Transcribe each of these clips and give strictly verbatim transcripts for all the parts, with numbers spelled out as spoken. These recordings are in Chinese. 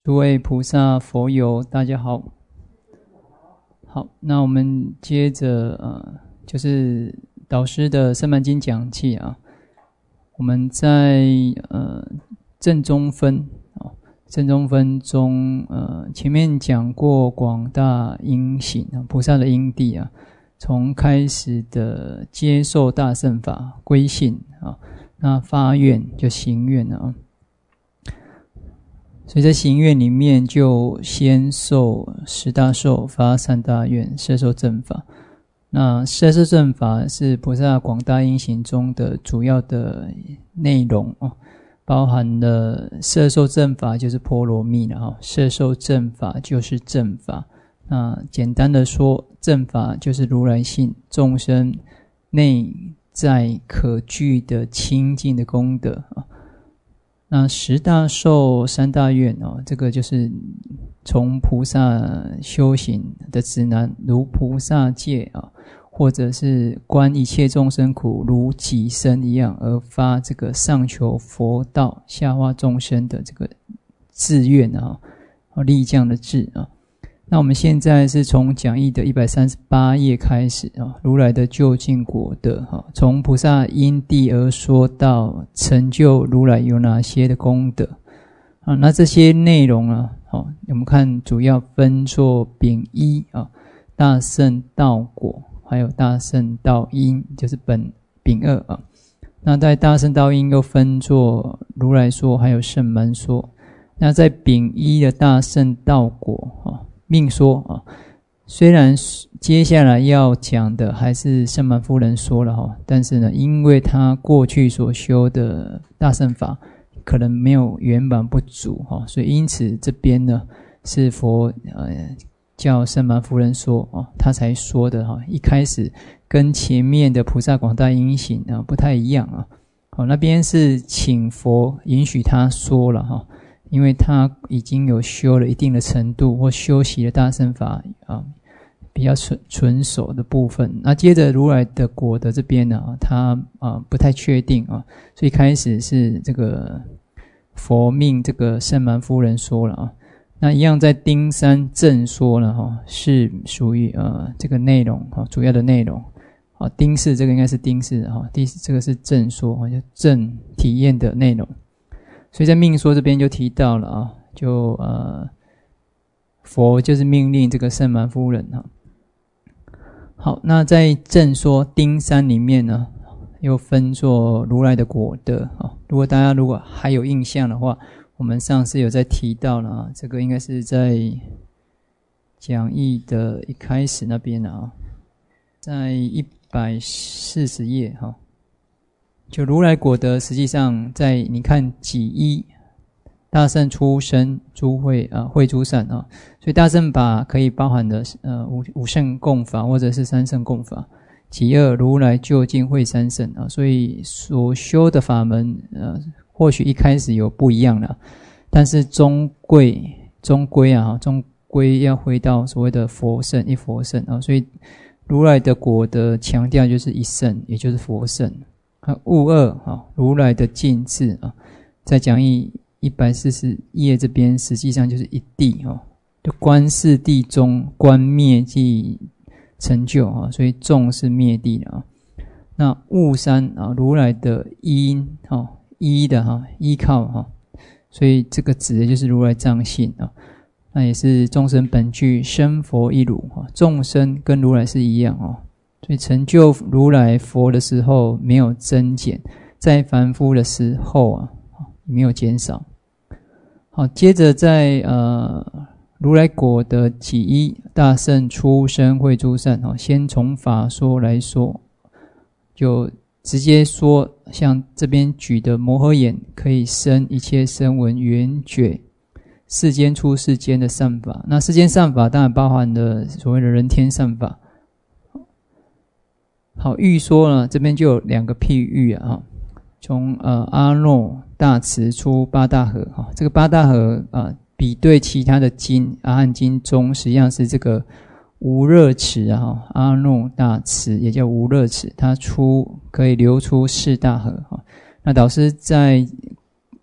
诸位菩萨佛友，大家好。好，那我们接着呃，就是导师的圣曼经讲记啊。我们在呃正中分啊，正中分中呃前面讲过广大因行啊，菩萨的因地啊，从开始的接受大乘法归信啊，那发愿就行愿啊。所以在行愿里面，就先受十大受，发三大愿，摄受正法。那摄受正法是菩萨广大因行中的主要的内容哦，包含了摄受正法就是波罗蜜了哈，摄受正法就是正法。那简单的说，正法就是如来性众生内在可具的清净的功德啊。那十大受三大愿哦，这个就是从菩萨修行的指南，如菩萨戒啊，或者是观一切众生苦如己身一样，而发这个上求佛道下化众生的这个志愿啊，立这样的志啊。那我们现在是从讲义的一百三十八页开始啊，如来的究竟果德啊，从菩萨因地而说到成就如来有哪些的功德啊？那这些内容呢，好，我们看主要分作丙一啊，大乘道果，还有大乘道因，就是本丙二啊。那在大乘道因又分作如来说，还有圣门说。那在丙一的大乘道果啊。命说啊，虽然接下来要讲的还是圣曼夫人说了哈，但是呢，因为他过去所修的大乘法可能没有圆满不足哈，所以因此这边呢是佛呃叫圣曼夫人说啊，他才说的哈，一开始跟前面的菩萨广大因行啊不太一样啊，好，那边是请佛允许他说了哈。因为他已经有修了一定的程度，或修习了大乘法啊，比较纯纯熟的部分。那接着如来的果德这边呢，他啊不太确定啊，所以开始是这个佛命这个圣曼夫人说了啊。那一样在丁三正说了哈，是属于呃这个内容哈，主要的内容啊。丁四这个应该是丁四哈，第这个是正说啊，就正体验的内容。所以在命说这边就提到了啊，就呃，佛就是命令这个圣曼夫人哈。好，那在正说丁三里面呢，又分作如来的果德啊。如果大家如果还有印象的话，我们上次有在提到了啊，这个应该是在讲义的一开始那边啊，在一百四十页哈。就如来果德，实际上在你看己一大乘出生诸会啊会诸善啊，所以大乘法可以包含的呃五五乘共法或者是三乘共法。己二如来究竟会三乘啊，所以所修的法门呃或许一开始有不一样了，但是终归终归啊终归要回到所谓的佛乘一佛乘啊，所以如来的果德强调就是一乘，也就是佛乘。啊，物二啊，如来的尽智啊，在讲义一百四十页这边，实际上就是一谛哦，就观四谛中，观灭即成就啊，所以众是灭谛的啊。那物三啊，如来的因啊，依的哈，依靠哈，所以这个指的就是如来藏性啊。那也是众生本具生佛一如啊，众生跟如来是一样哦。所以成就如来佛的时候没有增减，在凡夫的时候啊没有减少。好，接着在呃如来果的己一大乘出生会诸善啊，先从法说来说，就直接说，像这边举的摩诃眼可以生一切声闻缘觉世间出世间的善法。那世间善法当然包含了所谓的人天善法。好，喻说呢，这边就有两个譬喻啊，从呃阿耨大慈出八大河哈，这个八大河啊，比对其他的经，阿含经中实际上是这个无热池啊，阿耨大慈也叫无热池，它出可以流出四大河哈。那导师在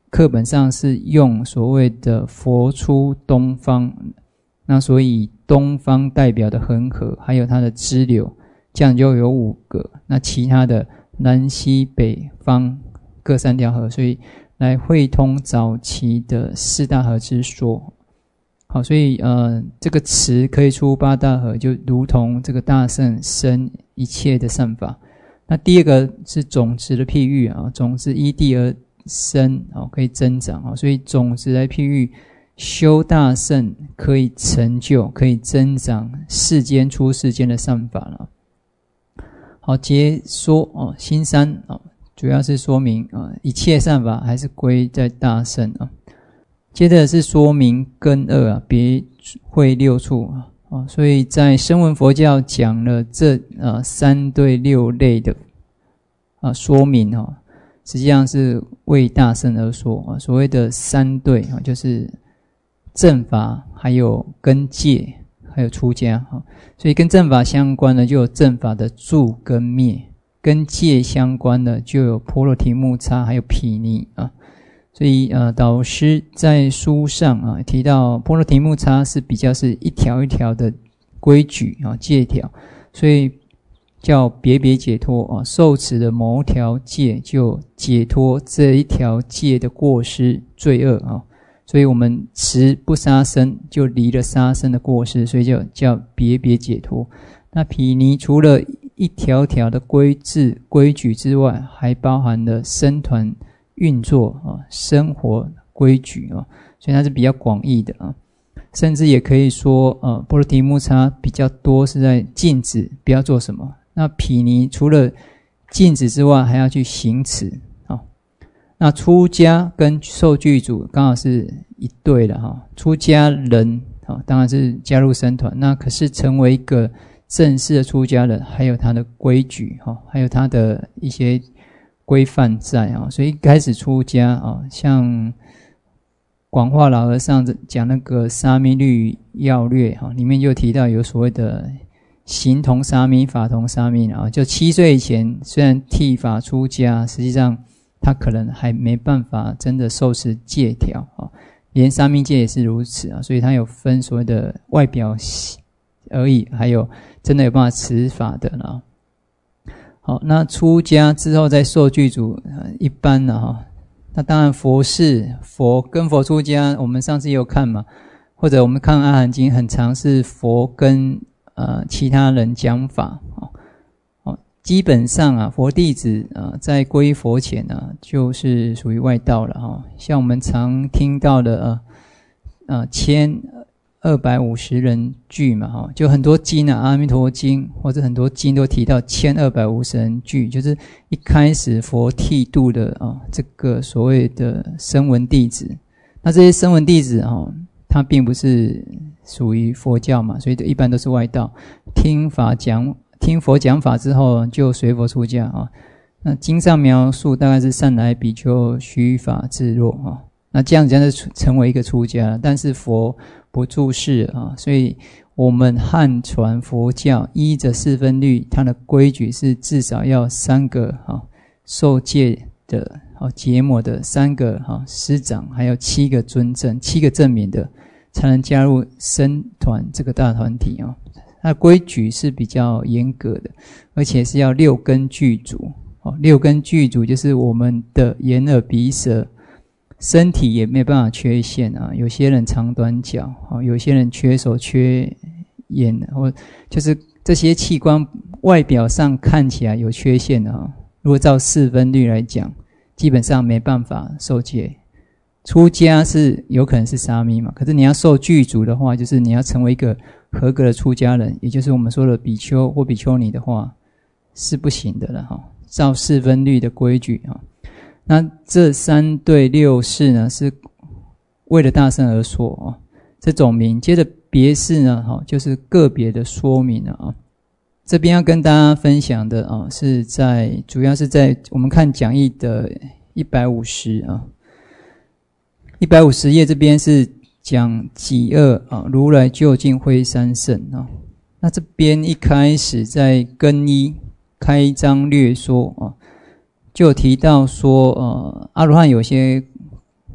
课本上是用所谓的佛出东方，那所以东方代表的恒河还有它的支流，这样就有五个，那其他的南西北方各三条河，所以来汇通早期的四大河之说。好，所以呃，这个池可以出八大河，就如同这个大圣生一切的善法。那第二个是种子的譬喻啊，种子依地而生，哦，可以增长啊，所以种子来譬喻修大圣可以成就，可以增长世间出世间的善法了。好，接说哦，新三哦，主要是说明啊，一切善法还是归在大圣啊。接着是说明根二啊，别会六处啊，所以在声闻佛教讲了这呃三对六类的啊说明哈、啊，实际上是为大圣而说啊。所谓的三对啊，就是正法、还有跟戒、还有出家啊。所以跟正法相关的就有正法的住跟灭，跟戒相关的就有波罗提木叉还有毗尼啊。所以呃，导师在书上啊提到波罗提木叉是比较是一条一条的规矩啊戒条，所以叫别别解脱啊，受持的某条戒就解脱这一条戒的过失罪恶啊，所以我们持不杀生就离了杀生的过失，所以就叫别别解脱。那毗尼除了一条条的规制规矩之外，还包含了僧团运作啊，生活规矩啊，所以它是比较广义的啊，甚至也可以说，呃，波罗提木叉比较多是在禁止不要做什么。那毗尼除了禁止之外，还要去行持啊。那出家跟受具足刚好是一对的哈。出家人啊，当然是加入僧团，那可是成为一个正式的出家人，还有他的规矩哈，还有他的一些规范在啊，所以一开始出家啊，像广化老和尚讲那个沙弥律要略哈，里面就提到有所谓的行同沙弥、法同沙弥啊，就七岁以前虽然剃发出家，实际上他可能还没办法真的受持戒条啊，连沙弥戒也是如此啊，所以他有分所谓的外表而已，还有真的有办法持法的啦。好，那出家之后再受具足，一般的哈，那当然佛事佛跟佛出家，我们上次也有看嘛，或者我们看阿含经，很常是佛跟呃其他人讲法哦。哦，基本上啊，佛弟子啊，在皈依佛前啊，就是属于外道了哈、哦。像我们常听到的呃呃千二百五十人句嘛哈，就很多经啊，阿弥陀经或者很多经都提到千二百五十人句，就是一开始佛剃度的啊，这个所谓的声闻弟子。那这些声闻弟子啊，他并不是属于佛教嘛，所以一般都是外道。听法讲，听佛讲法之后，就随佛出家啊。那经上描述大概是善来比丘须发自若啊，那这样子就成为一个出家，但是佛不住世啊，所以我们汉传佛教依着四分律，它的规矩是至少要三个啊受戒的啊结魔的三个啊师长，还有七个尊证，七个证明的，才能加入僧团这个大团体啊。它的规矩是比较严格的，而且是要六根具足哦，六根具足就是我们的眼耳鼻舌。身体也没办法缺陷啊，有些人长短脚，有些人缺手缺眼，或就是这些器官外表上看起来有缺陷啊。如果照四分律来讲，基本上没办法受戒。出家是有可能是沙弥嘛，可是你要受具足的话，就是你要成为一个合格的出家人，也就是我们说的比丘或比丘尼的话，是不行的了哈。照四分律的规矩哈。那这三对六事呢，是为了大圣而说啊，这种名。接着别事呢，哈，就是个别的说明了啊。这边要跟大家分享的啊，是在主要是在我们看讲义的一百五十啊，一百五十页这边是讲己二啊，如来究竟慧三圣啊。那这边一开始在更一开章略说啊。就有提到说，呃，阿罗汉有些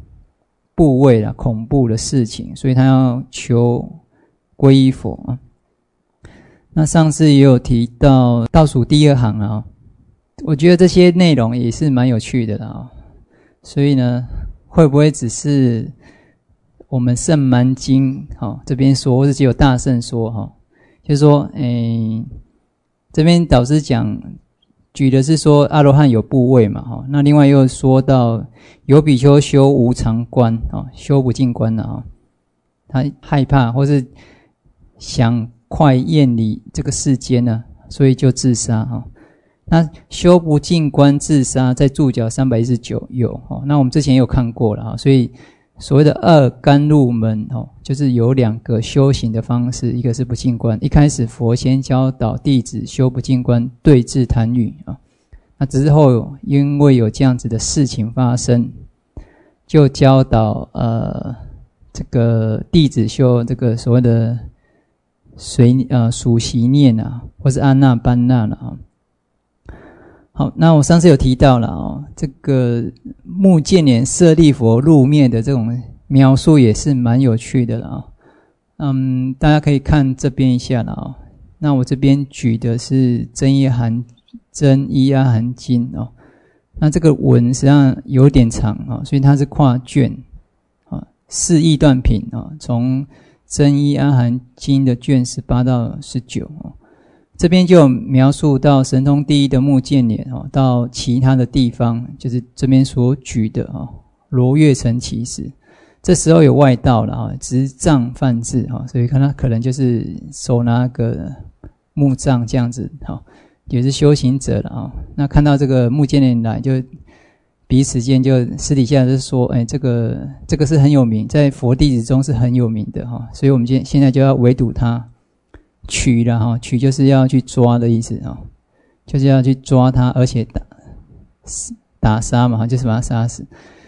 怖畏啦、恐怖的事情，所以他要求皈依佛啊。那上次也有提到倒数第二行啊，我觉得这些内容也是蛮有趣的啦。所以呢，会不会只是我们圣蛮经哦这边说，或者只有大圣说哈，就是说，诶，这边导师讲举的是说阿罗汉有怖畏嘛哈，那另外又说到有比丘修无常观啊，修不净观了啊，他害怕或是想快厌离这个世间呢，所以就自杀哈。那修不净观自杀在注脚三百一十九有哦，那我们之前有看过了哈，所以所谓的二甘入门哦，就是有两个修行的方式，一个是不净观，一开始佛先教导弟子修不净观对治贪欲啊，那之后因为有这样子的事情发生，就教导呃这个弟子修这个所谓的随呃数息念啊，或是安那班那了啊。好，那我上次有提到了哦，这个目犍连舍利弗入灭的这种描述也是蛮有趣的了啊。嗯，大家可以看这边一下了啊。那我这边举的是真一含真一阿含经哦。那这个文实际上有点长啊，所以它是跨卷啊，四义断品啊，从真一阿含经的卷十八到十九哦。这边就有描述到神通第一的目犍连哦，到其他的地方，就是这边所举的哦，罗越城起时，这时候有外道了啊，执杖犯智哈，所以看他可能就是手拿个木杖这样子哈，也是修行者了啊。那看到这个目犍连来，就彼此间就私底下就说，哎，这个这个是很有名，在佛弟子中是很有名的哈，所以我们现现在就要围堵他。取了哈，取就是要去抓的意思啊，就是要去抓他，而且打打杀嘛，就是把他杀死。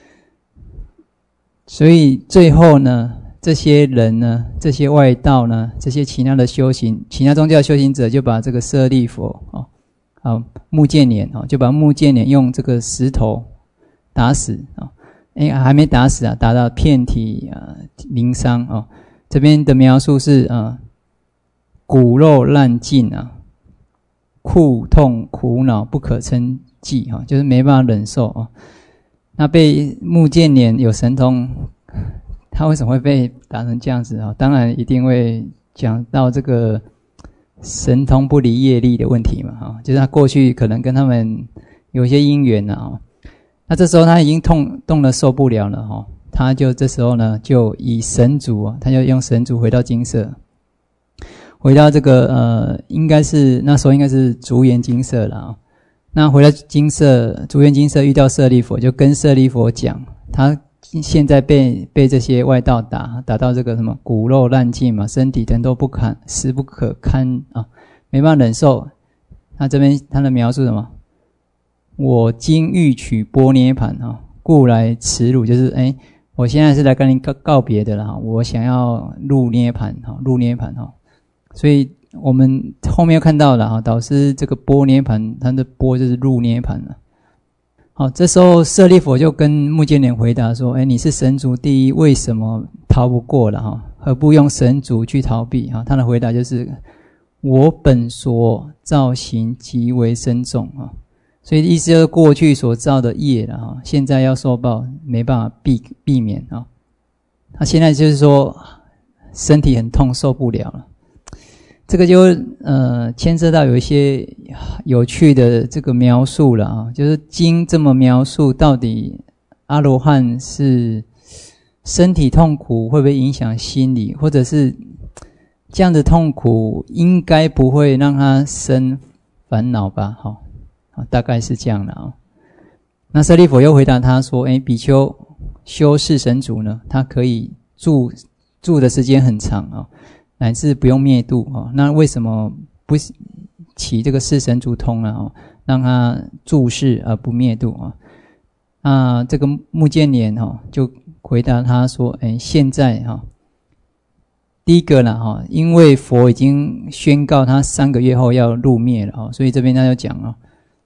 所以最后呢，这些人呢，这些外道呢，这些其他的修行，其他宗教修行者就把这个舍利弗啊，好目犍连啊，就把目犍连用这个石头打死啊，哎还没打死啊，打到遍体啊鳞伤啊。这边的描述是啊。骨肉烂尽啊，苦痛苦恼不可称计啊，就是没办法忍受啊。那被目犍连有神通，他为什么会被打成这样子啊？当然一定会讲到这个神通不离业力的问题嘛啊，就是他过去可能跟他们有一些因缘啊。那这时候他已经痛痛得受不了了哈，他就这时候呢就以神足啊，他就用神足回到精舍。回到这个呃，应该是那时候应该是竹园精舍了啊。那回到精舍，竹园精舍遇到舍利弗，就跟舍利弗讲，他现在被被这些外道打，打到这个什么骨肉烂尽嘛，身体疼痛不堪，死不可堪啊，没办法忍受。他这边他的描述什么？我今欲取般涅盘啊，故来耻辱，就是哎，我现在是来跟你告告别的了哈，我想要入涅盘哈，入涅盘哈。所以我们后面又看到了哈，导师这个般涅盘，他的般就是入涅盘了。好，这时候舍利弗就跟目犍连回答说：“哎，你是神足第一，为什么逃不过了哈？何不用神足去逃避？”哈，他的回答就是：我本所造行极为深重啊，所以意思就是过去所造的业了哈，现在要受报，没办法避避免啊。他现在就是说身体很痛，受不了了。这个就呃牵涉到有一些有趣的这个描述了啊，就是经这么描述，到底阿罗汉是身体痛苦会不会影响心理，或者是这样的痛苦应该不会让他生烦恼吧？好，大概是这样的啊。那舍利弗又回答他说：“哎，比丘修四神足呢，他可以住住的时间很长啊。”乃至不用灭度啊，那为什么不起这个四神足通呢？哦，让他住世而不灭度啊？那这个目犍连哈就回答他说：“哎，现在哈，第一个呢哈，因为佛已经宣告他三个月后要入灭了哈，所以这边他就讲了，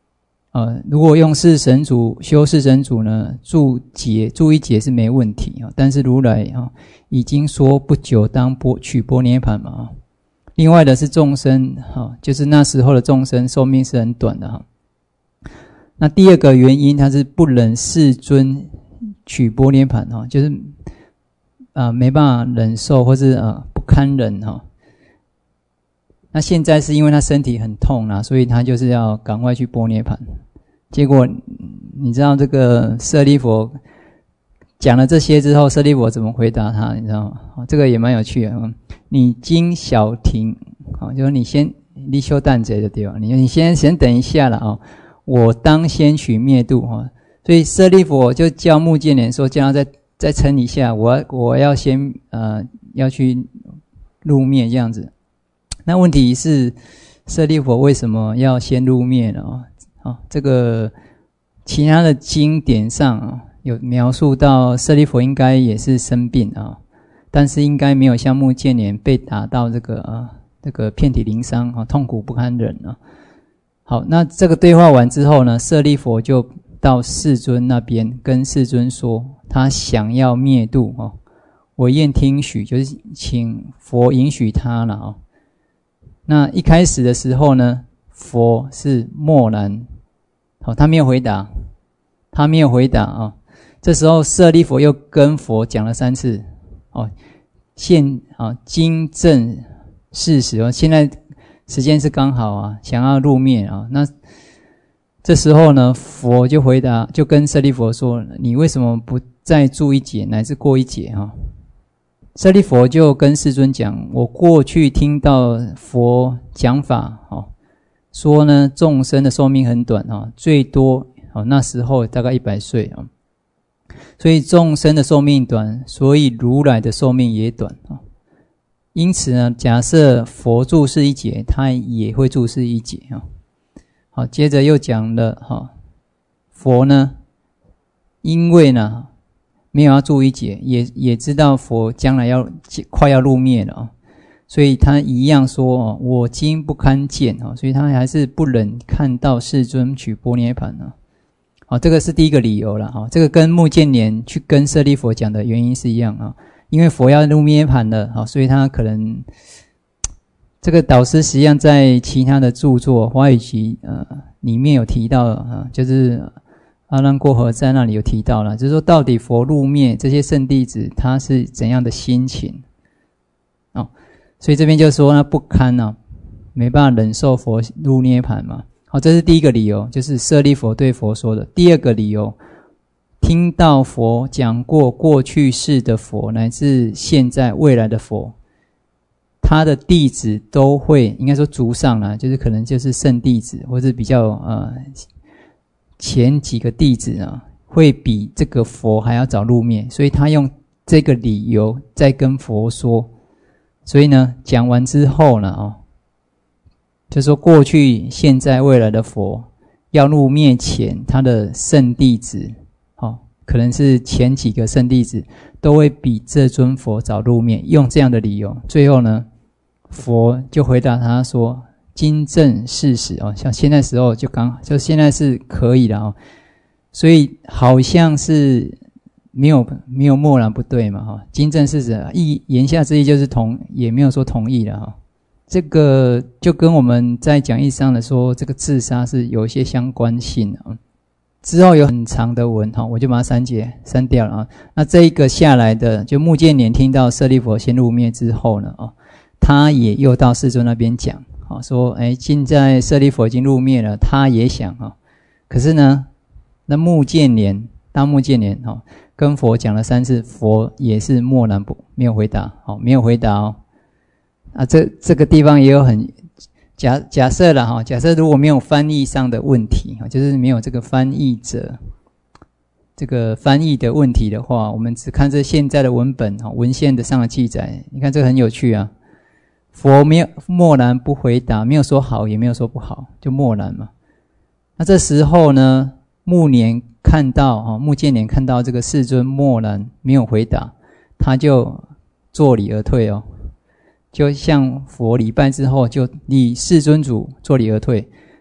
呃，如果用四神主修四神主呢，注解注一解是没问题啊。但是如来啊已经说不久当波取波涅盘嘛啊。另外的是众生哈，就是那时候的众生寿命是很短的哈。那第二个原因，它是不忍世尊取波涅盘哈，就是啊、呃、没办法忍受，或是啊、呃、不堪忍哈。那现在是因为他身体很痛啦、啊，所以他就是要赶快去波涅盘。结果你知道这个舍利弗讲了这些之后，舍利弗怎么回答他？你知道吗？这个也蛮有趣的。嗯、你今小停，啊，就是你先你修淡贼的地方，你你先先等一下了啊，我当先取灭度哈。所以舍利弗就叫目犍连说，叫他再再撑一下，我我要先呃要去入灭这样子。那问题是舍利弗为什么要先入灭呢？啊、哦，这个其他的经典上啊有描述到舍利弗应该也是生病啊，但是应该没有像目犍连被打到这个啊这个遍体鳞伤啊，痛苦不堪忍啊。好，那这个对话完之后呢，舍利弗就到世尊那边跟世尊说，他想要灭度哦，我愿听许，就是请佛允许他了哦。那一开始的时候呢，佛是默然，好，他没有回答，他没有回答啊。这时候舍利弗又跟佛讲了三次，哦，现啊今正事实哦，现在时间是刚好啊，想要入灭啊。那这时候呢，佛就回答，就跟舍利弗说：“你为什么不再住一劫，乃至过一劫啊？”舍利弗就跟世尊讲：“我过去听到佛讲法，哦，说呢众生的寿命很短啊，最多哦那时候大概一百岁啊，所以众生的寿命短，所以如来的寿命也短啊。因此呢，假设佛住世一劫，他也会住世一劫啊。好，接着又讲了哈，佛呢，因为呢。”没有要住一劫，也也知道佛将来要快要入灭了啊，所以他一样说哦，我今不堪见啊，所以他还是不忍看到世尊取波涅盘啊。好，这个是第一个理由了哈，这个跟目犍连去跟舍利弗讲的原因是一样啊，因为佛要入涅盘了啊，所以他可能这个导师实际上在其他的著作《华语集》呃里面有提到啊，就是。阿难过河在那里有提到了，就是说到底佛入灭这些圣弟子他是怎样的心情哦，所以这边就说呢不堪啊，没办法忍受佛入涅盘嘛。好，这是第一个理由，就是舍利弗对佛说的。第二个理由，听到佛讲过过去世的佛乃至现在未来的佛，他的弟子都会应该说族上啦，就是可能就是圣弟子或是比较呃。前几个弟子呢，会比这个佛还要早入灭，所以他用这个理由在跟佛说。所以呢，讲完之后呢，哦，就说过去、现在、未来的佛要入灭前，他的圣弟子，哦，可能是前几个圣弟子都会比这尊佛早入灭，用这样的理由。最后呢，佛就回答他说。今正事实哦，像现在时候就刚就现在是可以的哦，所以好像是没有没有默然不对嘛哈、哦。今正事实意言下之意就是同，也没有说同意了哈、哦。这个就跟我们在讲义上的说这个自杀是有一些相关性的、哦。之后有很长的文哈、哦，我就把它删节删掉了啊。那这一个下来的，就目犍连听到舍利弗先入灭之后呢，哦，他也又到世尊那边讲。好，说哎，现在舍利弗已经入灭了，他也想啊，可是呢，那目犍连大目犍连哈，跟佛讲了三次，佛也是默然不没有回答，好，没有回答哦。啊，这这个地方也有很假假设了哈，假设如果没有翻译上的问题哈，就是没有这个翻译者这个翻译的问题的话，我们只看这现在的文本哈，文献的上的记载，你看这个很有趣啊。佛没有默然不回答，没有说好，也没有说不好，就默然嘛。那这时候呢，目连看到啊，目犍连看到这个世尊默然没有回答，他就作礼而退哦，就向佛礼拜之后，就礼世尊主作礼而退。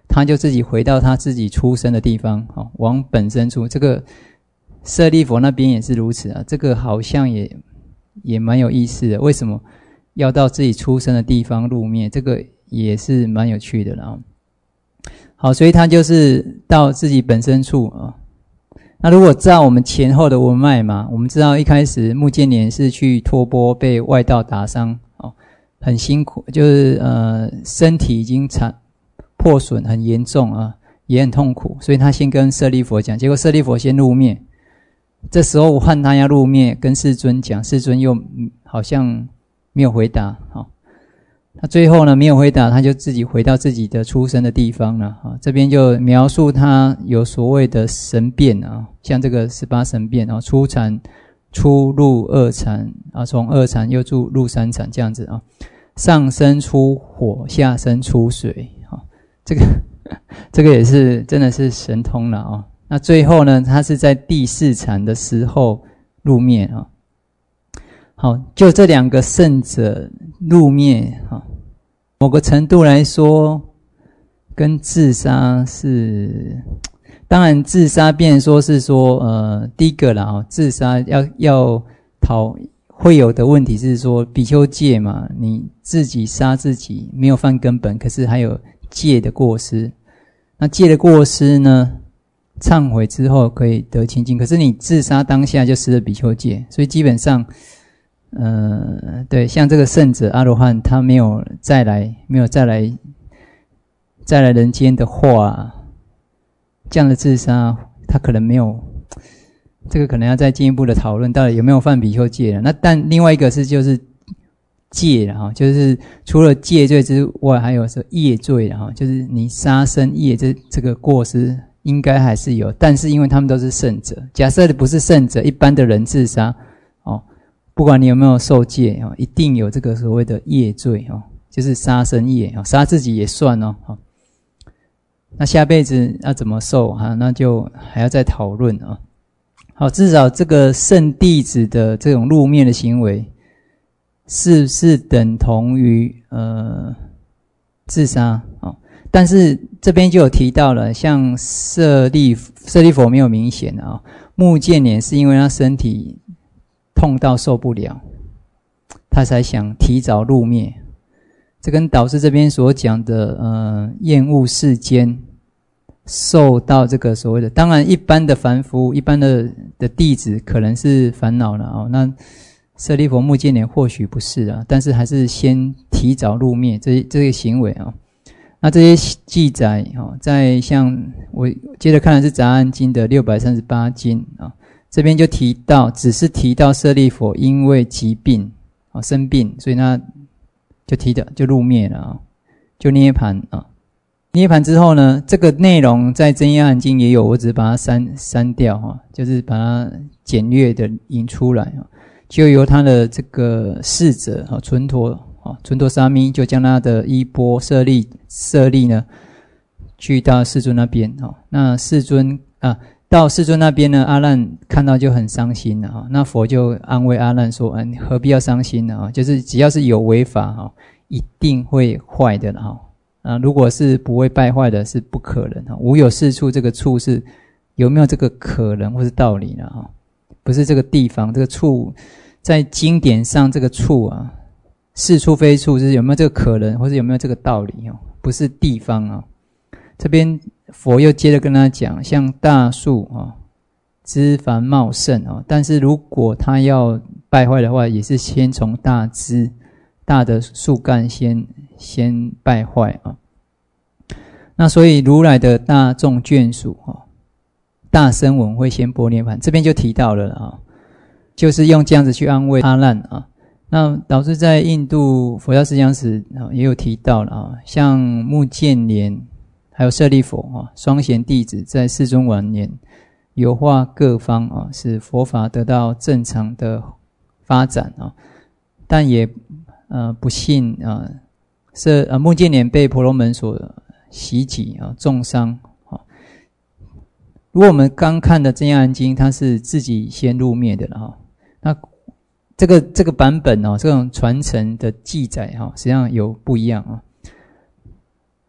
他就自己回到他自己出生的地方，哦，往本生处。这个舍利弗那边也是如此啊，这个好像也也蛮有意思的。为什么要到自己出生的地方入灭？这个也是蛮有趣的啦。好，所以他就是到自己本身处啊。那如果照我们前后的文脉嘛，我们知道一开始目犍连是去托钵被外道打伤，哦，很辛苦，就是呃身体已经残破损很严重啊，也很痛苦，所以他先跟舍利弗讲，结果舍利弗先入灭。这时候换他要入灭，跟世尊讲，世尊又好像没有回答，哦，他最后呢没有回答，他就自己回到自己的出生的地方了啊。这边就描述他有所谓的神变啊，像这个十八神变啊，出禅、出入二禅啊，从二禅又入入三禅这样子啊。上升出火，下升出水啊，这个这个也是真的是神通了啊。那最后呢，他是在第四禅的时候入灭啊。好，就这两个圣者入灭啊，某个程度来说，跟自杀是，当然自杀变成说是说，呃，第一个啦啊，自杀要要讨会有的问题是说，比丘戒嘛，你自己杀自己没有犯根本，可是还有戒的过失。那戒的过失呢，忏悔之后可以得清净，可是你自杀当下就失了比丘戒，所以基本上。呃，对，像这个圣者阿罗汉，他没有再来，没有再来，再来人间的话，这样的自杀，他可能没有，这个可能要再进一步的讨论，到底有没有犯比丘戒了。那但另外一个是就是戒了哈，就是除了戒罪之外，还有说业罪了哈，就是你杀生业这这个过失应该还是有，但是因为他们都是圣者，假设不是圣者，一般的人自杀哦。不管你有没有受戒，一定有这个所谓的业罪，就是杀生业，杀自己也算哦。那下辈子要怎么受，那就还要再讨论啊。好，至少这个圣弟子的这种入灭的行为，是不是等同于呃自杀？但是这边就有提到了，像舍利舍利弗没有明显啊，目犍连是因为他身体痛到受不了，他才想提早入灭。这跟导师这边所讲的呃厌恶世间，受到这个所谓的，当然一般的凡夫一般的的弟子可能是烦恼了哦，那舍利弗目犍连或许不是啊，但是还是先提早入灭这这个行为啊、哦。那这些记载哦，在像我接着看的是《杂案经》的六百三十八经啊。哦，这边就提到，只是提到舍利弗因为疾病啊生病，所以那就提的就入灭了啊，就涅槃啊。涅槃之后呢，这个内容在《真言案经》也有，我只是把它删删掉哈，就是把它简略的引出来啊，就由他的这个侍者啊纯陀啊纯陀沙弥就将他的衣钵舍利舍利呢，去到世尊那边啊，那世尊啊。到世尊那边呢，阿难看到就很伤心了哈。那佛就安慰阿难说：“嗯，何必要伤心呢？啊，就是只要是有为法哈，一定会坏的了哈。啊，如果是不会败坏的，是不可能哈。无有是处，这个处是有没有这个可能或是道理了哈？不是这个地方，这个处在经典上这个处啊，是处非处，就是有没有这个可能，或是有没有这个道理哦？不是地方啊。这边。”佛又接着跟他讲，像大树啊，枝繁茂盛啊，但是如果它要败坏的话，也是先从大枝、大的树干先先败坏啊。那所以如来的大众眷属啊，大声闻会先般涅槃，这边就提到了啊，就是用这样子去安慰阿难啊。那导师在印度佛教思想史啊也有提到了啊，像目犍连。还有舍利弗啊，双贤弟子在世尊晚年有化各方啊，使佛法得到正常的发展啊，但也呃不幸啊，是呃目犍连被婆罗门所袭击啊，重伤啊。如果我们刚看的《真言案经》，它是自己先入灭的了哈，那这个这个版本哦，这种传承的记载哈，实际上有不一样啊。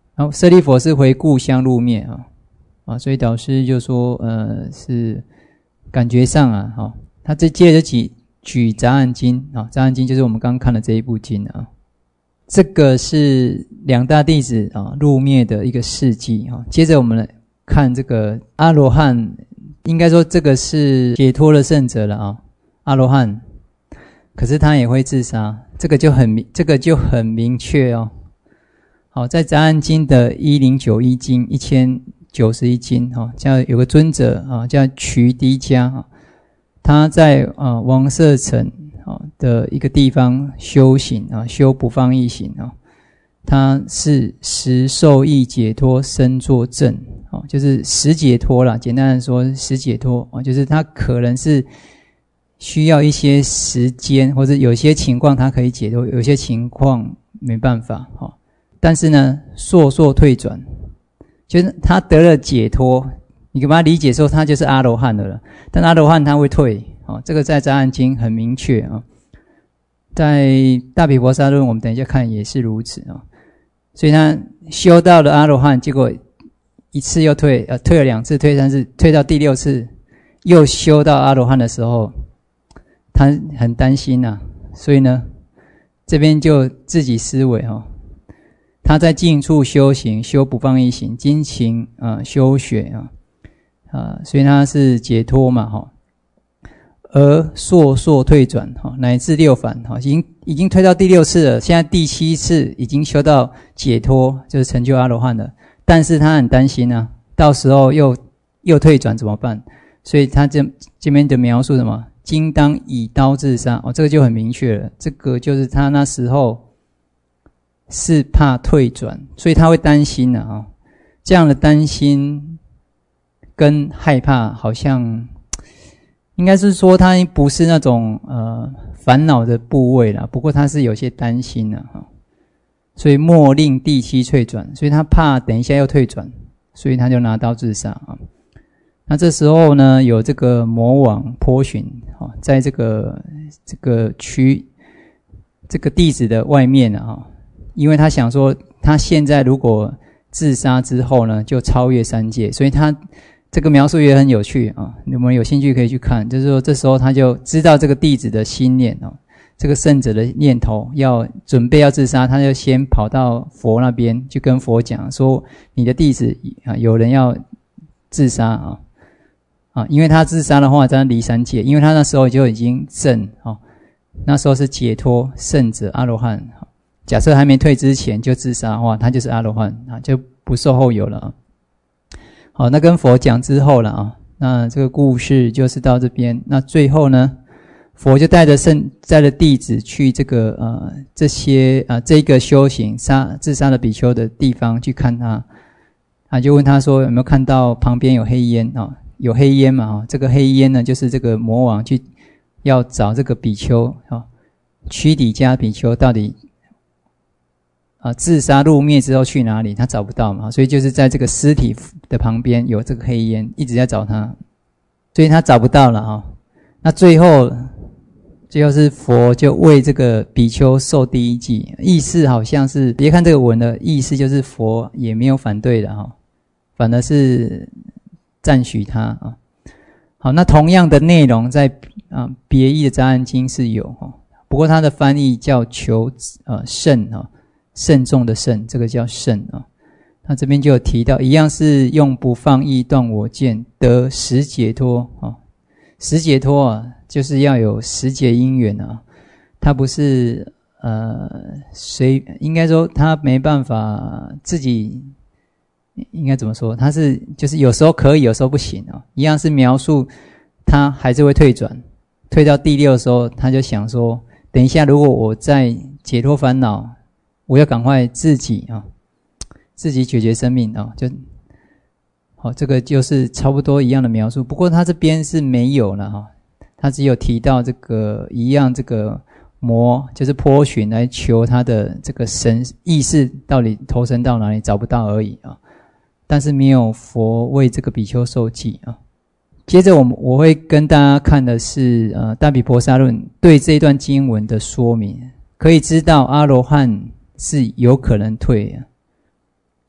然后舍利佛是回故乡入灭啊啊，所以导师就说呃是感觉上啊，哈、哦，他这接着举举杂案经啊，杂案经就是我们刚刚看的这一部经啊，这个是两大弟子啊入灭的一个事迹啊。接着我们来看这个阿罗汉，应该说这个是解脱的圣者了啊，阿罗汉，可是他也会自杀，这个就很明，这个就很明确哦。好，在杂案经的一零九一经一千九十一经哈，叫有个尊者啊，叫瞿迪迦啊，他在啊王舍城啊的一个地方修行啊，修不放逸行啊，他是十受益解脱身作证啊，就是十解脱啦，简单的说十解脱啊，就是他可能是需要一些时间，或者有些情况他可以解脱，有些情况没办法哈。但是呢，烁烁退转，就是他得了解脱，你把它理解说他就是阿罗汉的了。但阿罗汉他会退啊，这个在杂案经很明确啊，在大毗婆沙论我们等一下看也是如此啊。所以他修到了阿罗汉，结果一次又退，呃，退了两次，退三次，退到第六次又修到阿罗汉的时候，他很担心啊，所以呢，这边就自己思维哈。他在近处修行，修不放逸行，精勤啊修学啊啊，所以他是解脱嘛哈，而烁烁退转哈，乃至六返哈，已经已经退到第六次了，现在第七次已经修到解脱，就是成就阿罗汉了。但是他很担心啊，到时候又又退转怎么办？所以他这这边的描述什么？今当以刀自杀哦，这个就很明确了，这个就是他那时候。是怕退转，所以他会担心啊、哦，这样的担心跟害怕好像应该是说他不是那种呃烦恼的部位啦，不过他是有些担心啊、哦，所以莫令第七退转，所以他怕等一下又退转，所以他就拿刀自杀啊。那这时候呢，有这个魔王波旬啊，在这个这个区这个弟子的外面啊。因为他想说他现在如果自杀之后呢就超越三界，所以他这个描述也很有趣啊，你们有兴趣可以去看，就是说这时候他就知道这个弟子的心念哦，这个圣者的念头要准备要自杀，他就先跑到佛那边去跟佛讲说你的弟子啊有人要自杀啊啊，因为他自杀的话他离三界，因为他那时候就已经证啊，那时候是解脱圣者阿罗汉。假设还没退之前就自杀的话，他就是阿罗汉啊，就不受后有了啊。好，那跟佛讲之后了啊，那这个故事就是到这边。那最后呢，佛就带着圣带着弟子去这个呃这些啊、呃、这个修行杀自杀的比丘的地方去看他，啊就问他说有没有看到旁边有黑烟啊？有黑烟嘛啊？这个黑烟呢，就是这个魔王去要找这个比丘啊，瞿迪迦比丘到底。啊，自杀入灭之后去哪里？他找不到嘛，所以就是在这个尸体的旁边有这个黑烟，一直在找他，所以他找不到了啊。那最后，最后是佛就为这个比丘受第一记，意思好像是，别看这个文的意思就是佛也没有反对的哈，反而是赞许他啊。好，那同样的内容在啊别义的杂案经是有哈，不过它的翻译叫求呃慎啊。慎重的慎，这个叫慎啊。那这边就有提到，一样是用不放逸断我见得十解脱啊。十解脱啊，就是要有十解因缘啊。他不是呃随，应该说他没办法自己，应该怎么说？他是就是有时候可以，有时候不行啊。一样是描述他还是会退转，退到第六的时候，他就想说，等一下如果我再解脱烦恼。我要赶快自己啊，自己解决生命啊，就好，这个就是差不多一样的描述。不过他这边是没有了哈，他只有提到这个一样，这个魔就是波旬来求他的这个神意识到底投身到哪里，找不到而已啊。但是没有佛为这个比丘受记啊。接着我们我会跟大家看的是呃大毗婆沙论对这一段经文的说明，可以知道阿罗汉。是有可能退啊，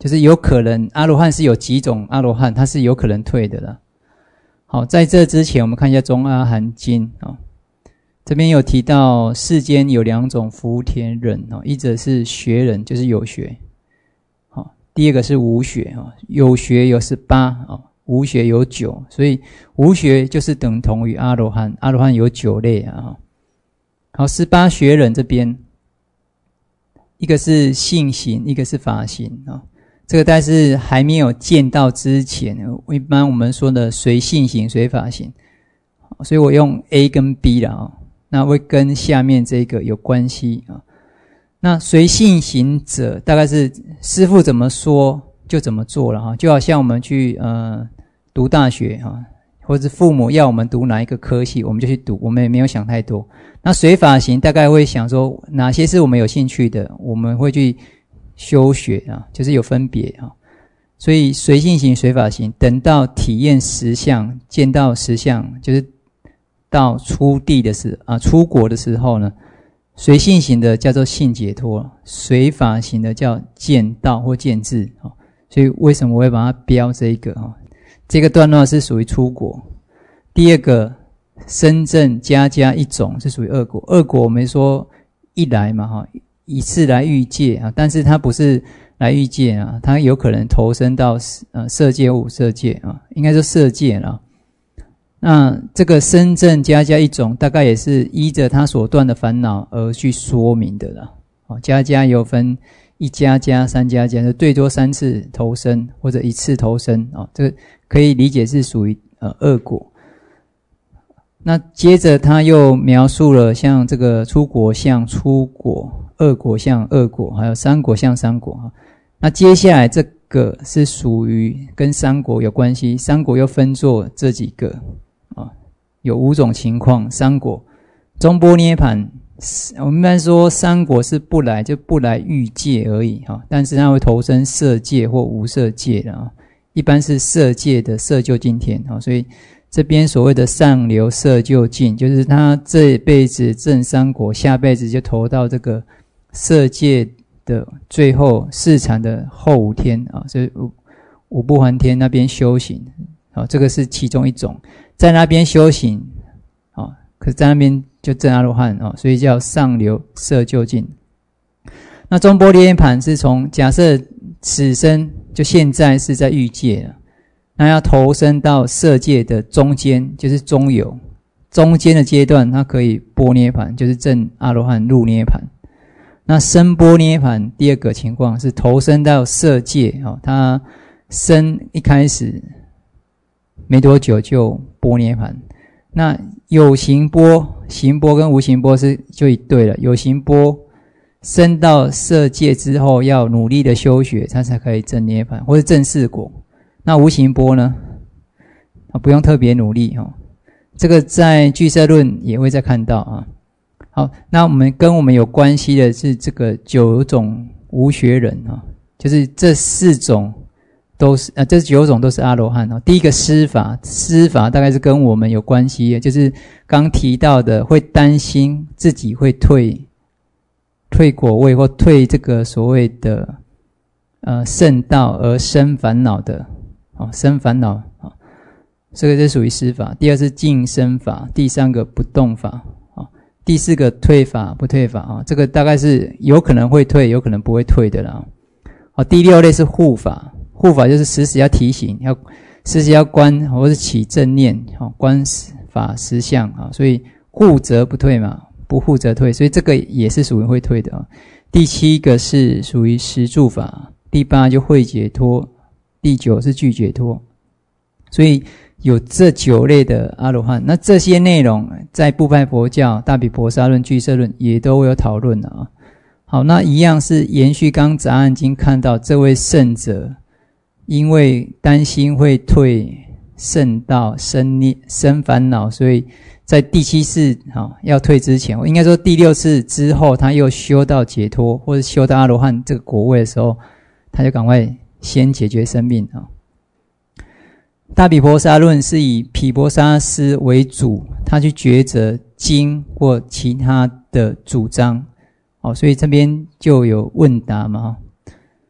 就是有可能阿罗汉是有几种阿罗汉，他是有可能退的啦。好，在这之前我们看一下中阿含经啊，这边有提到世间有两种福田人啊，一者是学人，就是有学，好，第二个是无学啊，有学有十八啊，无学有九，所以无学就是等同于阿罗汉，阿罗汉有九类啊。好，十八学人这边，一个是性行，一个是法行啊。这个大概是还没有见到之前，一般我们说的随性行、随法行，所以我用 A 跟 B 啦啊，那会跟下面这个有关系啊。那随性行者，大概是师父怎么说就怎么做了哈，就好像我们去呃读大学哈，或者父母要我们读哪一个科系，我们就去读，我们也没有想太多。那随法行大概会想说哪些是我们有兴趣的，我们会去修学啊，就是有分别啊。所以随性行、随法行，等到体验实相、见到实相，就是到出地的时啊，出国的时候呢，随性行的叫做性解脱，随法行的叫见道或见智啊。所以为什么我会把它标这一个啊？这个段落是属于出国。第二个身证家家一种是属于二果，二果我们说一来嘛哈，一次来欲界啊，但是它不是来欲界啊，它有可能投身到呃色界或无色界啊，应该说色界啦。那这个身证家家一种，大概也是依着他所断的烦恼而去说明的啦。哦，家家有分一家家、三家家，就最多三次投身或者一次投身啊，这个可以理解是属于呃二果。那接着他又描述了像这个出国相、出国、二果相、二果，还有三果相、三果啊。那接下来这个是属于跟三果有关系，三果又分作这几个啊，有五种情况。三果中般涅槃，我们一般说三果是不来，就不来欲界而已哈，但是它会投身色界或无色界的啊，一般是色界的色究竟天啊，所以这边所谓的上流色究竟，就是他这辈子证三果，下辈子就投到这个色界的最后四禅的后五天啊，所以五五不还天那边修行啊，这个是其中一种，在那边修行啊，可是在那边就证阿罗汉啊，所以叫上流色究竟。那中般涅槃是从假设此生就现在是在欲界了。那要投身到色界的中间，就是中有中间的阶段，它可以般涅槃，就是证阿罗汉入涅槃。那身般涅槃第二个情况是投身到色界，哦，他身一开始没多久就般涅槃。那有行般、行般跟无行般是就一对了。有行般升到色界之后，要努力的修学，他才可以证涅槃或者证四果。那无行般呢？啊，不用特别努力哦。这个在俱舍论也会再看到啊。好，那我们跟我们有关系的是这个九种无学人啊，就是这四种都是啊，这九种都是阿罗汉啊。第一个施法，施法大概是跟我们有关系的，就是刚提到的会担心自己会退退果位或退这个所谓的呃圣道而生烦恼的。哦，生烦恼啊，这个是属于施法。第二是净身法，第三个不动法啊，第四个退法不退法啊，这个大概是有可能会退，有可能不会退的啦。好，第六类是护法，护法就是时时要提醒，要时时要观或是起正念，好，观法实相啊，所以护则不退嘛，不护则退，所以这个也是属于会退的啊。第七个是属于实住法，第八就会解脱。第九是具解脱，所以有这九类的阿罗汉。那这些内容在部派佛教、大毗婆沙论、俱舍论也都有讨论啊。好，那一样是延续刚杂案经看到这位圣者，因为担心会退圣道、生孽、生烦恼，所以在第七次好要退之前，应该说第六次之后，他又修到解脱或者修到阿罗汉这个果位的时候，他就赶快先解决生命啊！大毗婆沙论是以毗婆沙师为主，他去抉择经或其他的主张，哦，所以这边就有问答嘛。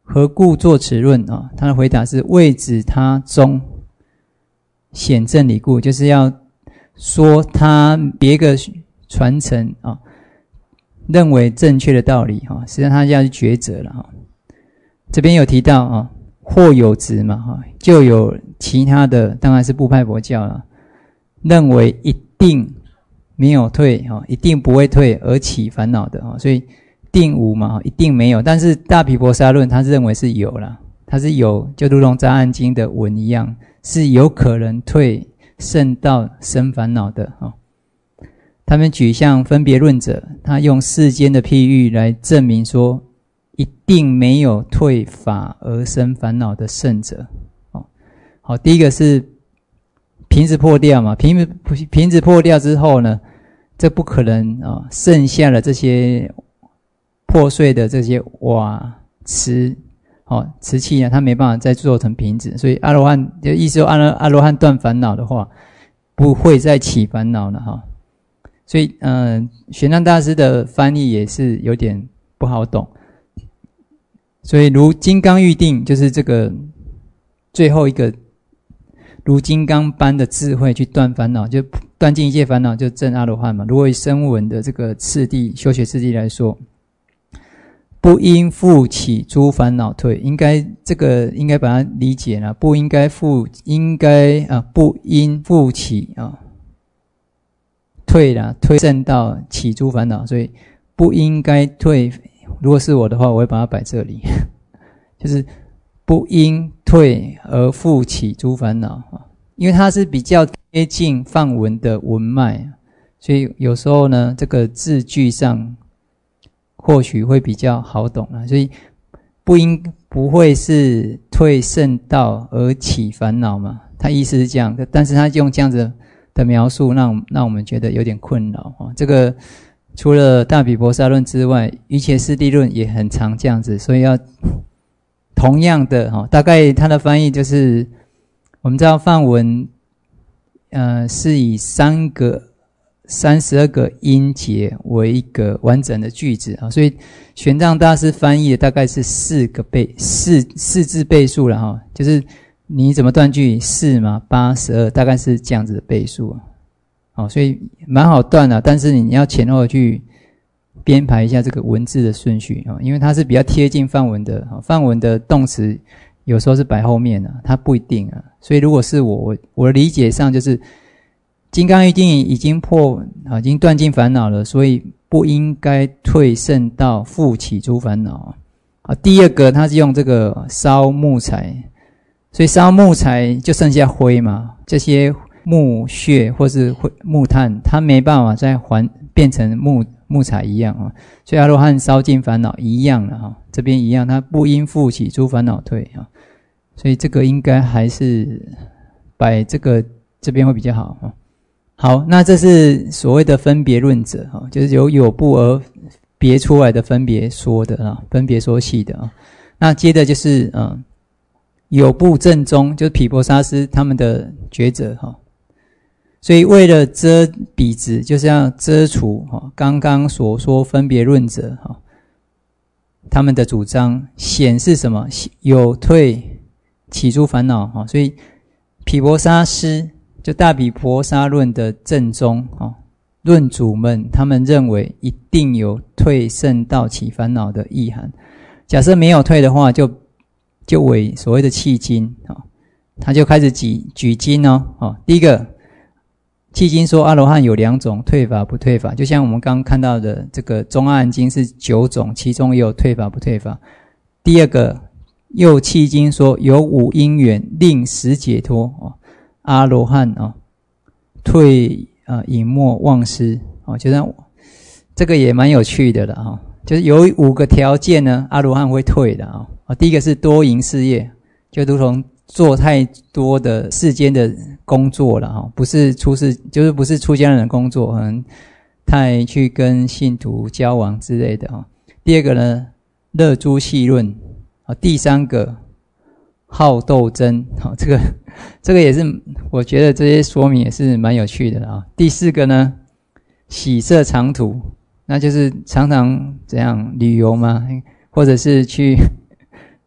何故作此论啊？他的回答是为指他中显正理故，就是要说他别个传承啊，认为正确的道理哈，实际上他要去抉择了哈。这边有提到啊，或有执嘛哈，就有其他的，当然是部派佛教了，认为一定没有退哈，一定不会退而起烦恼的哈，所以定无嘛，一定没有。但是大毗婆沙论他是认为是有啦，他是有，就如同《杂案经》的文一样，是有可能退圣道生烦恼的哈。他们举像分别论者，他用世间的譬喻来证明说，一定没有退法而生烦恼的圣者。好，第一个是瓶子破掉嘛，瓶子瓶子破掉之后呢，这不可能啊，剩下的这些破碎的这些瓦瓷，哦，瓷器呢，它没办法再做成瓶子，所以阿罗汉就意思说阿罗阿罗汉断烦恼的话，不会再起烦恼了哈。所以，嗯、呃，玄奘大师的翻译也是有点不好懂。所以，如金刚喻定，就是这个最后一个如金刚般的智慧去断烦恼，就断尽一切烦恼，就证阿罗汉嘛。如果以声闻的这个次第修学次第来说，不应复起诸烦恼退，应该这个应该把它理解了，不应该复，应该啊，不应复起啊。退啦，退正道起诸烦恼，所以不应该退。如果是我的话，我会把它摆这里，就是不应退而复起诸烦恼，因为它是比较贴近梵文的文脉，所以有时候呢，这个字句上或许会比较好懂啦。所以不应不会是退圣道而起烦恼嘛？他意思是这样，但是他用这样子的描述让让我们觉得有点困扰啊。这个除了大毗婆沙论之外，瑜伽师地论也很常这样子，所以要同样的哈，大概它的翻译就是我们知道梵文呃是以三个三十二个音节为一个完整的句子啊，所以玄奘大师翻译的大概是四个倍四四字倍数了哈，就是你怎么断句四嘛八十二，大概是这样子的倍数啊。好，所以蛮好断的，但是你要前后去编排一下这个文字的顺序啊，因为它是比较贴近梵文的，梵文的动词有时候是摆后面的，它不一定啊。所以如果是我我我的理解上就是金刚喻定已经破啊，已经断尽烦恼了，所以不应该退圣道复起诸烦恼啊。第二个它是用这个烧木材，所以烧木材就剩下灰嘛，这些木屑或是木炭，它没办法再还变成木木材一样啊，所以阿罗汉烧尽烦恼一样了哈，这边一样，它不应复起诸烦恼退啊，所以这个应该还是摆这个这边会比较好啊。好，那这是所谓的分别论者哈，就是由有部而别出来的分别说的啊，分别说系的啊。那接着就是嗯，有部正宗，就是毗婆沙师他们的抉择哈。所以为了遮彼执，就是要遮除刚刚所说分别论者他们的主张，显示什么？有退起诸烦恼。所以毗婆沙师就大毗婆沙论的正宗论主们，他们认为一定有退圣道起烦恼的意涵。假设没有退的话，就就为所谓的弃经，他就开始举举经哦。第一个弃经说阿罗汉有两种，退法不退法，就像我们刚刚看到的这个中阿含经是九种，其中也有退法不退法。第二个又弃经说有五因缘令使解脱，哦、阿罗汉哦退啊隐没忘失哦，就像这个也蛮有趣的了哈、哦，就是有五个条件呢，阿罗汉会退的啊、哦。第一个是多营事业，就如同做太多的世间的工作了哈，不是出世，就是不是出家人的工作，可能太去跟信徒交往之类的哈。第二个呢，乐诸戏论啊。第三个，好斗争，好，这个这个也是我觉得这些说明也是蛮有趣的啊。第四个呢，喜色长途，那就是常常怎样旅游嘛，或者是去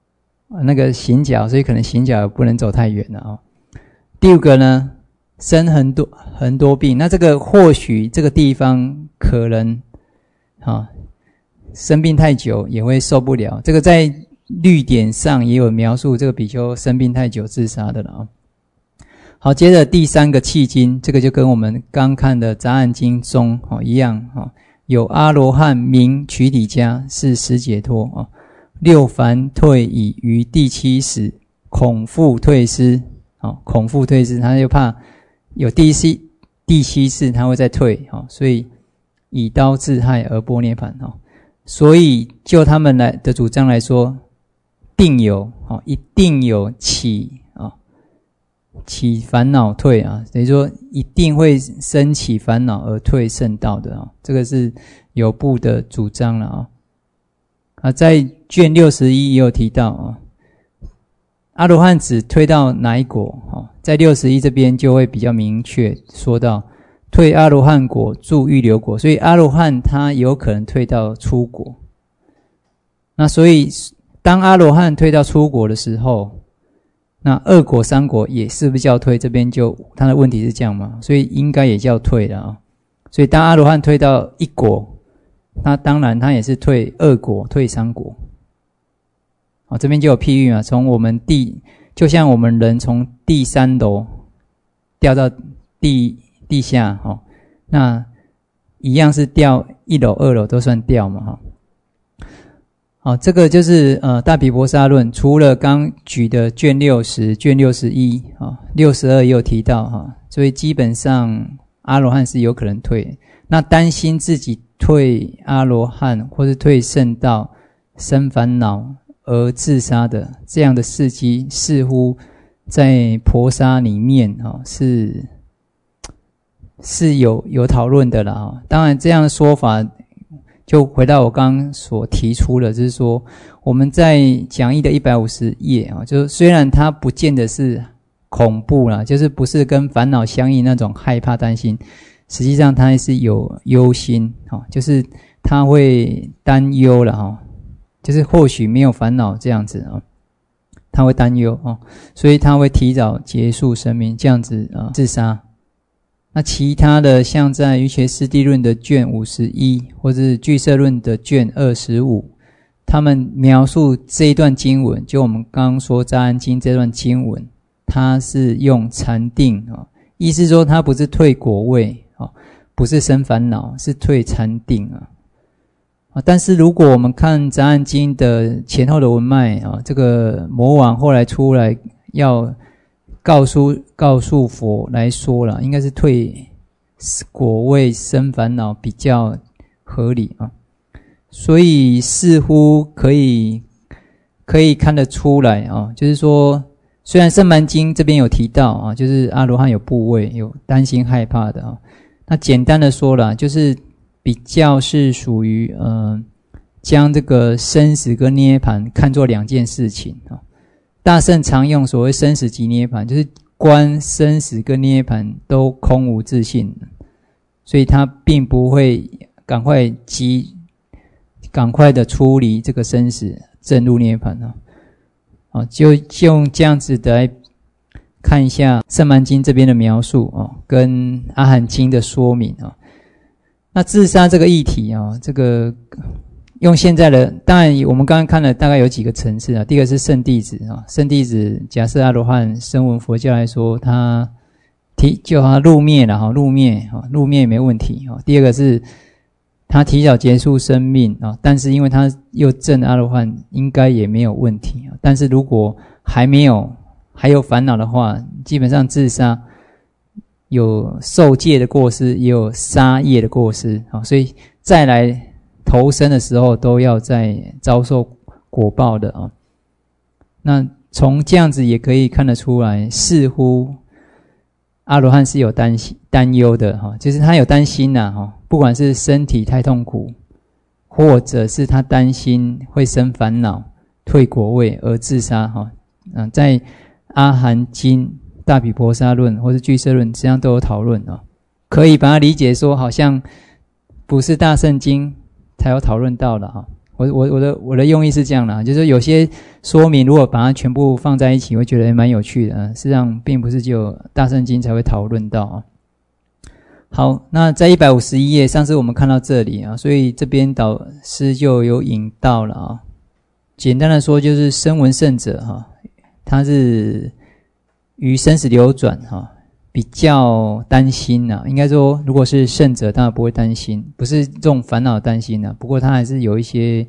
那个行脚，所以可能行脚也不能走太远了啊。第五个呢，生很多很多病，那这个或许这个地方可能啊生病太久也会受不了，这个在律典上也有描述这个比丘生病太久自杀的了啊。好，接着第三个契经，这个就跟我们刚看的杂案经中哦一样哦，有阿罗汉名瞿底迦，是十解脱哦。六凡退已于第七时，恐复退失哦，恐复退失，他就怕有第七第七世他会再退哦，所以以刀自害而波涅槃哦。所以就他们来的主张来说，定有哦，一定有起啊。起烦恼退啊，等于说一定会生起烦恼而退圣道的啊，这个是有部的主张了啊。啊，在卷六十一也有提到啊，阿罗汉只退到哪一果啊？在六十一这边就会比较明确说到退阿罗汉果住预流果，所以阿罗汉他有可能退到初果。那所以当阿罗汉退到初果的时候，那二果三果也是不是叫退？这边就他的问题是这样嘛，所以应该也叫退了啊。所以当阿罗汉退到一果，那当然他也是退二果、退三果。好，这边就有譬喻嘛，从我们地，就像我们人从第三楼掉到地地下，哈，那一样是掉一楼、二楼都算掉嘛，哈。好，这个就是呃大毗婆沙论，除了刚举的卷六十、卷六十一啊、六十二也有提到哈，所以基本上阿罗汉是有可能退。那担心自己退阿罗汉或是退圣道生烦恼而自杀的这样的事迹，似乎在婆沙里面哈是是有有讨论的啦哈。当然这样的说法，就回到我刚刚所提出的，就是说我们在讲义的一百五十页啊，就是虽然它不见得是恐怖啦，就是不是跟烦恼相应那种害怕担心，实际上它还是有忧心啊，就是他会担忧了哈，就是或许没有烦恼这样子啊，他会担忧啊，所以他会提早结束生命，这样子啊自杀。那其他的像在瑜伽师地论的卷五十一或是俱舍论的卷二十五，他们描述这一段经文，就我们刚刚说杂案经这段经文，它是用禅定啊，意思说它不是退果位啊，不是生烦恼，是退禅定啊。啊，但是如果我们看杂案经的前后的文脉啊，这个魔王后来出来要告诉告诉佛来说了，应该是退果位生烦恼比较合理啊，所以似乎可以可以看得出来啊，就是说，虽然圣蛮经这边有提到啊，就是阿罗汉有部位，有担心害怕的啊，那简单的说了，就是比较是属于呃，将这个生死跟涅槃看作两件事情啊。大乘常用所谓生死即涅槃，就是观生死跟涅槃都空无自性，所以他并不会赶快急赶快的出离这个生死，证入涅槃啊。啊，就用这样子的来看一下圣蛮经这边的描述啊，跟阿含经的说明啊。那自杀这个议题啊，这个用现在的，当然我们刚刚看了大概有几个层次啊。第一个是圣弟子啊，圣弟子假设阿罗汉声闻佛教来说，他提就他入灭了哈，入灭哈，入灭没问题哈。第二个是他提早结束生命啊，但是因为他又证阿罗汉，应该也没有问题啊。但是如果还没有还有烦恼的话，基本上自杀有受戒的过失，也有杀业的过失啊，所以再来投生的时候都要再遭受果报的啊。那从这样子也可以看得出来，似乎阿罗汉是有担心担忧的哈，就是他有担心呐哈，不管是身体太痛苦，或者是他担心会生烦恼、退果位而自杀哈。嗯，在阿含经、大毗婆沙论或是俱舍论，实际上都有讨论啊，可以把它理解说，好像不是大乘经才有讨论到了哈， 我我我的我的用意是这样啦，就是有些说明如果把它全部放在一起，会觉得蛮有趣的啊。事实上并不是只有大圣经才会讨论到啊。好，那在一百五十一页，上次我们看到这里啊，所以这边导师就有引到了啊。简单的说，就是声闻圣者哈，他是于生死流转哈，比较担心啊。应该说，如果是圣者，当然不会担心，不是这种烦恼担心啊。不过他还是有一些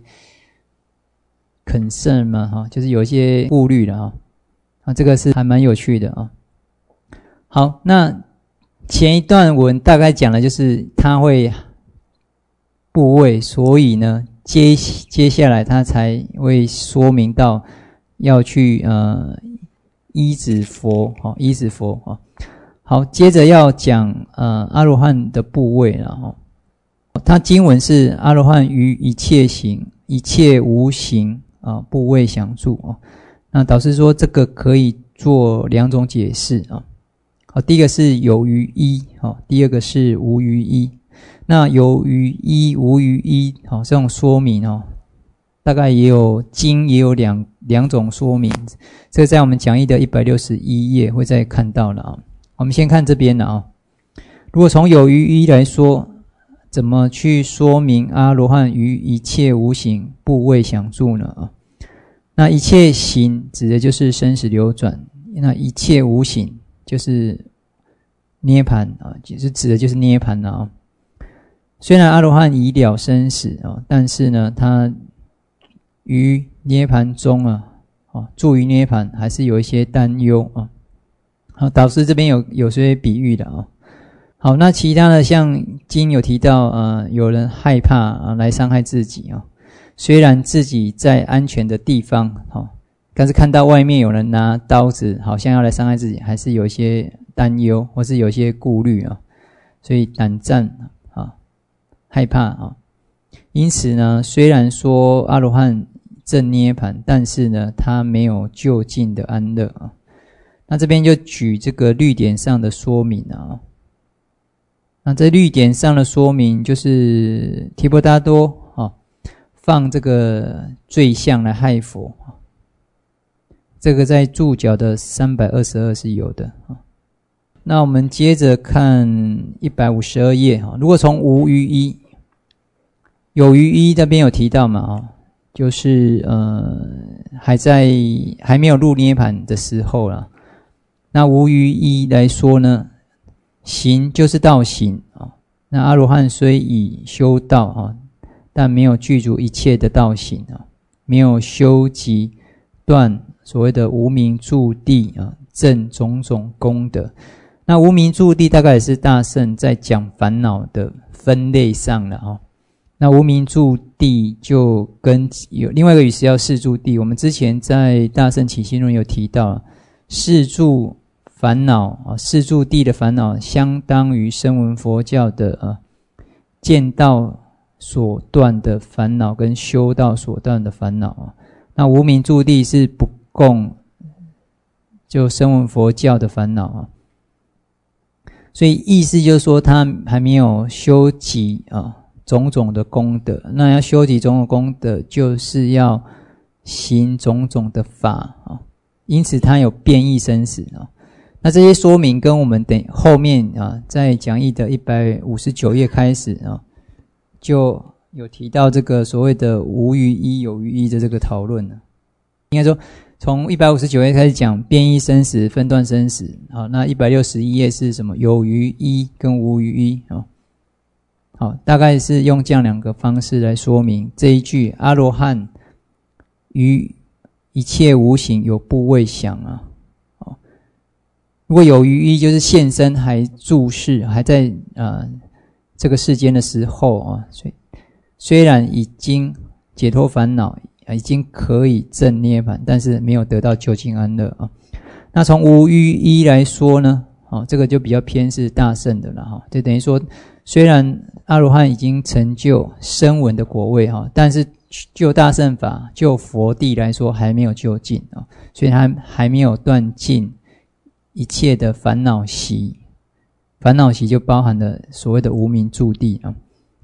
concern嘛哈，就是有一些顾虑的哈。啊，这个是还蛮有趣的啊。好，那前一段文大概讲的就是他会部位，所以呢，接接下来他才会说明到要去呃依止佛，哈、哦，依止佛哈、哦。好，接着要讲呃阿罗汉的部位了哈。他经文是阿罗汉于一切行、一切无形啊部位想住啊。那导师说这个可以做两种解释啊。好，第一个是有于一，好，第二个是无于一。那有于一、无于一，好，这种说明哦，大概也有经也有两两种说明。这个在我们讲义的一百六十一页会再看到了啊。我们先看这边了啊。如果从有于一来说，怎么去说明阿罗汉于一切无形部位想住呢？啊，那一切行指的就是生死流转，那一切无形就是涅槃啊，就是指的就是涅槃啊。虽然阿罗汉已了生死啊，但是呢，他于涅槃中啊，啊，住于涅槃还是有一些担忧啊。好，导师这边有有些比喻的啊。好，那其他的像经有提到，呃，有人害怕啊来伤害自己啊，虽然自己在安全的地方啊，但是看到外面有人拿刀子，好像要来伤害自己，还是有一些担忧，或是有一些顾虑啊，所以胆战啊，害怕啊。因此呢，虽然说阿罗汉正涅槃，但是呢，他没有就近的安乐啊。那这边就举这个律典上的说明啊。那这律典上的说明就是提婆达多啊，放这个罪相来害佛。这个在注脚的三百二十二是有的。那我们接着看一百五十二页，如果从无于一，有于一那边有提到嘛，就是呃还在还没有入涅槃的时候啦。那无于一来说呢，行就是道行啊。那阿罗汉虽已修道啊，但没有具足一切的道行啊，没有修及断所谓的无明住地啊，证种种功德。那无明住地大概也是大圣在讲烦恼的分类上了啊。那无明住地就跟有另外一个语词叫世住地，我们之前在大圣起信论有提到，世住烦恼啊，世住地的烦恼相当于声闻佛教的啊见道所断的烦恼跟修道所断的烦恼啊。那无明住地是不共就声闻佛教的烦恼啊。所以意思就是说他还没有修集啊种种的功德。那要修集种种功德，就是要行种种的法啊。因此他有变异生死啊。那这些说明跟我们等后面啊，在讲义的一百五十九页开始啊，就有提到这个所谓的无于一有于一的这个讨论了。应该说从一百五十九页开始讲变异生死分段生死。好，那一百六十一页是什么？有于一跟无于一啊。好，大概是用这样两个方式来说明这一句阿罗汉于一切无形有部位想啊。如果有于一就是现身还住世还在呃这个世间的时候啊，所以虽然已经解脱烦恼，已经可以证涅槃，但是没有得到究竟安乐啊。那从无于一来说呢，啊，这个就比较偏是大圣的了哈，就等于说虽然阿罗汉已经成就声闻的果位哈，但是就大乘法就佛地来说还没有究竟啊，所以他还没有断尽一切的烦恼习，烦恼习就包含了所谓的无明住地啊。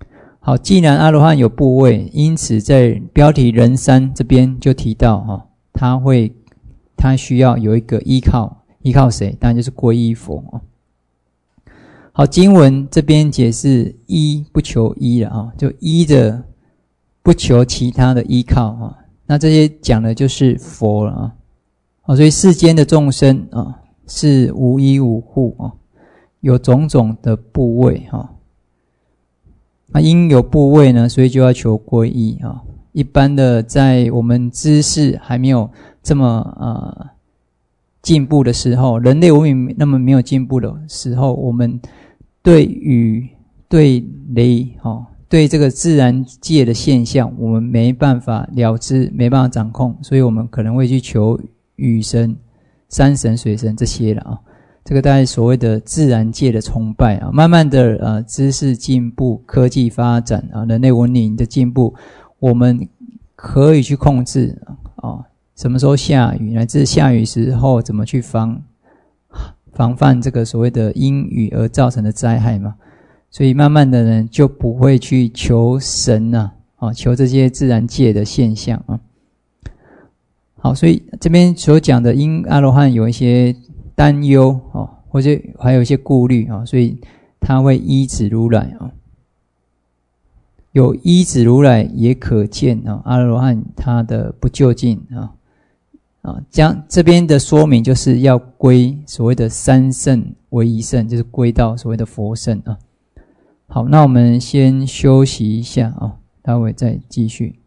好，既然阿罗汉有部位，因此在标题人三这边就提到哈、哦，他会他需要有一个依靠，依靠谁？当然就是皈依佛哦。好，经文这边解释依不求依了啊，就依着不求其他的依靠啊。那这些讲的就是佛了啊。好，所以世间的众生啊是无依无护啊，有种种的部位哈。那因有部位呢，所以就要求皈依啊。一般的，在我们知识还没有这么呃进步的时候，人类文明那么没有进步的时候，我们对雨、对雷、哦、对这个自然界的现象，我们没办法了知，没办法掌控，所以我们可能会去求雨神、山神、水神这些了啊。这个大概所谓的自然界的崇拜啊，慢慢的呃知识进步、科技发展啊，人类文明的进步，我们可以去控制啊，什么时候下雨，乃至下雨时候怎么去防防范这个所谓的因雨而造成的灾害嘛。所以慢慢的呢，就不会去求神啊，啊求这些自然界的现象啊。好，所以这边所讲的因阿罗汉有一些担忧哦，或者还有一些顾虑啊，所以他会依止如来啊。有依止如来，也可见啊，阿罗汉他的不究竟啊啊，将这边的说明就是要归所谓的三圣为一圣，就是归到所谓的佛圣啊。好，那我们先休息一下啊，待会再继续。